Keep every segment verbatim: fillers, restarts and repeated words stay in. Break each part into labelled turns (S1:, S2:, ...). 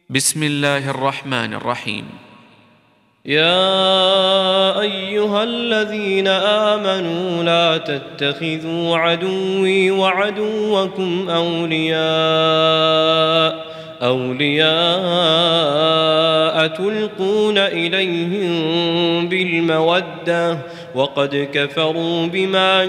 S1: بسم الله الرحمن الرحيم.
S2: يا أيها الذين آمنوا لا تتخذوا عدوي وعدوكم أولياء أولياء تلقون إليهم بالمودة وقد كفروا بما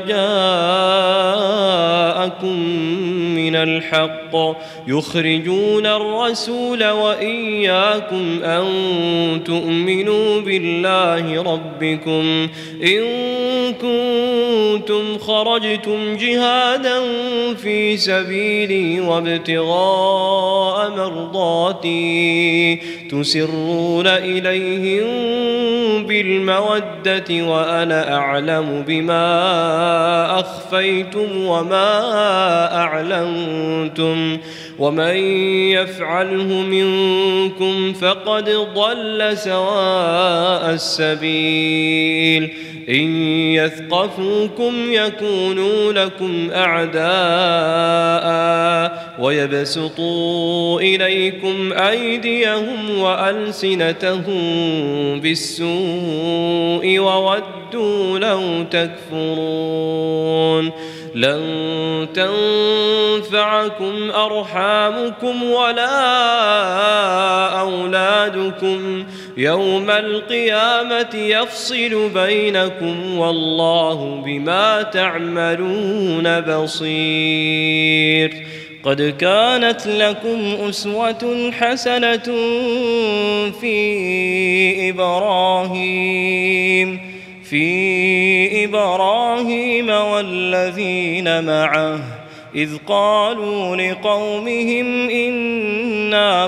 S2: جاءكم من الحق يخرجون الرسول وإياكم أن تؤمنوا بالله ربكم إن كنتم خرجتم جهادا في سبيلي وابتغاء مرضاتي تسرون إليهم بالمودة وأنا أعلم بما أخفيتم وما أعلنتم ومن يفعله منكم فقد ضل سواء السبيل إن يثقفوكم يكونوا لكم أعداء ويبسطوا إليكم أيديهم وألسنتهم بالسوء وودوا لو تكفرون لن تنفعكم أرحامكم ولا أولادكم يوم القيامة يفصل بينكم والله بما تعملون بصير. قد كانت لكم أسوة حسنة في إبراهيم في إبراهيم والذين معه إذ قالوا لقومهم إنا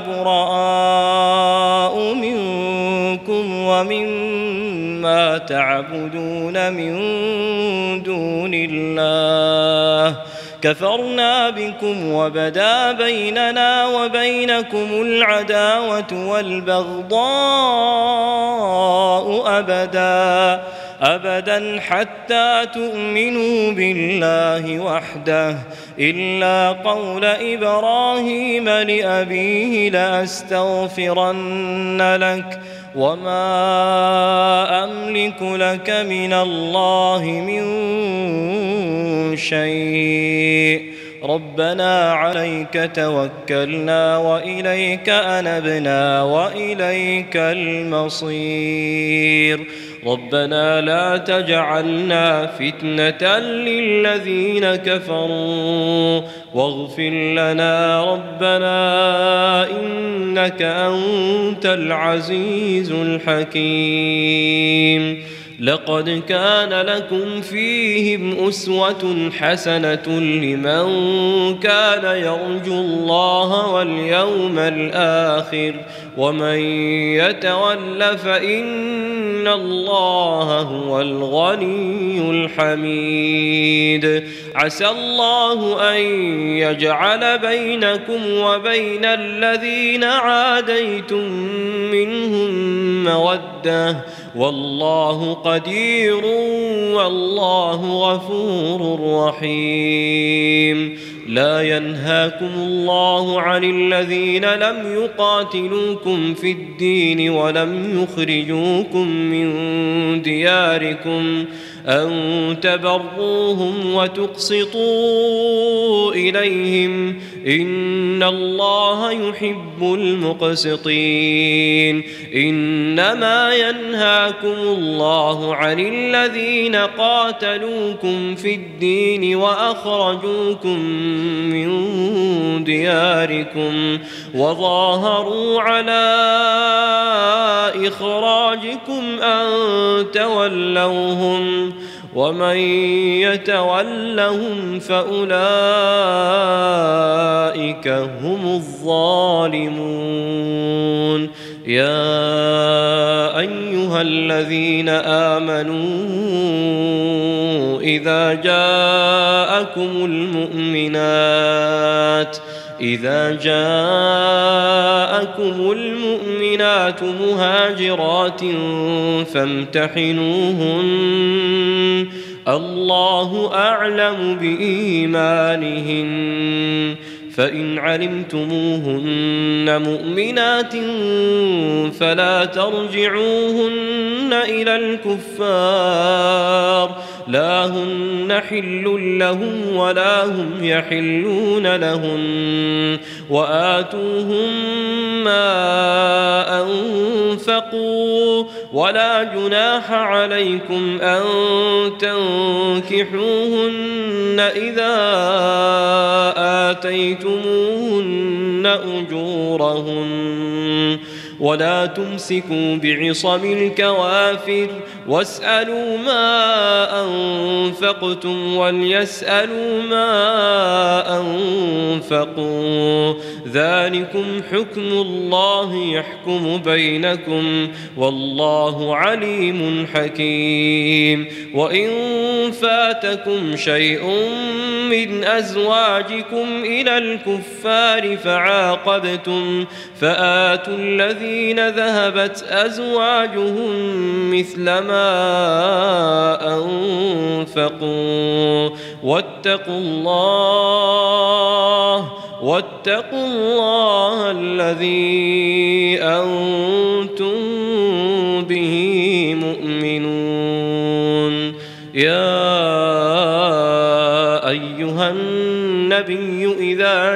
S2: براء منكم ومما تعبدون من دون الله كفرنا بكم وبدا بيننا وبينكم العداوة والبغضاء أبدا أبدا حتى تؤمنوا بالله وحده إلا قول إبراهيم لأبيه لأستغفرن لك وما أملك لك من الله من شيء ربنا عليك توكلنا وإليك أنبنا وإليك المصير ربنا لا تجعلنا فتنة للذين كفروا واغفر لنا ربنا إنك أنت العزيز الحكيم. لقد كان لكم فيهم أسوة حسنة لمن كان يرجو الله واليوم الآخر ومن يتول فإن الله هو الغني الحميد. عسى الله أن يجعل بينكم وبين الذين عاديتم منهم مودة والله قدير والله غفور رحيم. لا ينهاكم الله عن الذين لم يقاتلوكم في الدين ولم يخرجوكم من دياركم أن تبروهم وتقسطوا إليهم إن الله يحب المقسطين. إنما ينهاكم الله عن الذين قاتلوكم في الدين وأخرجوكم من دياركم وظاهروا على إخراجكم أن تولوهم ومن يتولهم فأولئك هم الظالمون. يا أيها الذين آمنوا إذا جاءكم المؤمنات إذا جاءكم المؤمنات مهاجرات فامتحنوهن الله أعلم بإيمانهن فإن علمتموهن مؤمنات فلا ترجعوهن إلى الكفار لا هن حل لهم ولا هم يحلون لهن وآتوهم ما أنفقوا ولا جناح عليكم أن تنكحوهن إذا آتيتموهن أجورهن ولا تمسكوا بعصم الكوافر واسألوا ما أنفقتم وليسألوا ما أنفقوا ذلكم حكم الله يحكم بينكم والله عليم حكيم وإن فاتكم شيء من أزواجكم إلى الكفار فعاقبتم فآتوا الذين ذهبت أزواجهم مثل ما أنفقوا واتقوا الله واتقوا الله الذي أنتم به مؤمنون يا أيها النبي إذا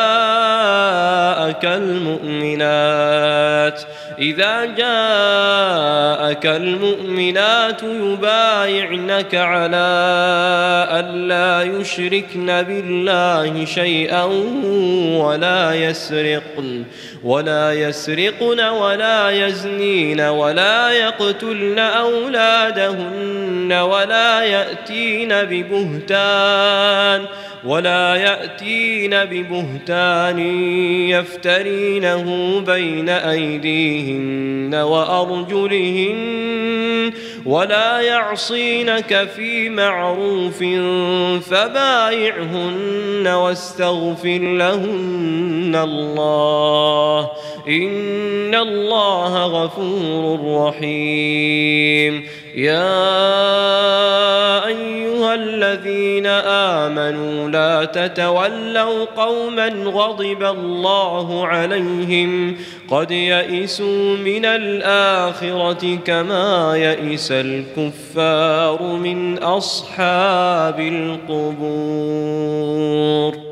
S2: جاءك المؤمنات إذا جاءك المؤمنات يبايعنك على ألا يشركن بالله شيئا ولا يسرقن ولا يسرقن ولا يزنين ولا يقتلن أولادهن ولا يأتين ببهتان ولا يأتين ببهتان يفترينه بين أيديهن وأرجلهن ولا يعصينك في معروف فبايعهن واستغفر لهن الله إن الله غفور رحيم يا أيها الذين آمنوا لا تتولوا قوما غضب الله عليهم قد يئسوا من الآخرة كما يئس الكفار من أصحاب القبور.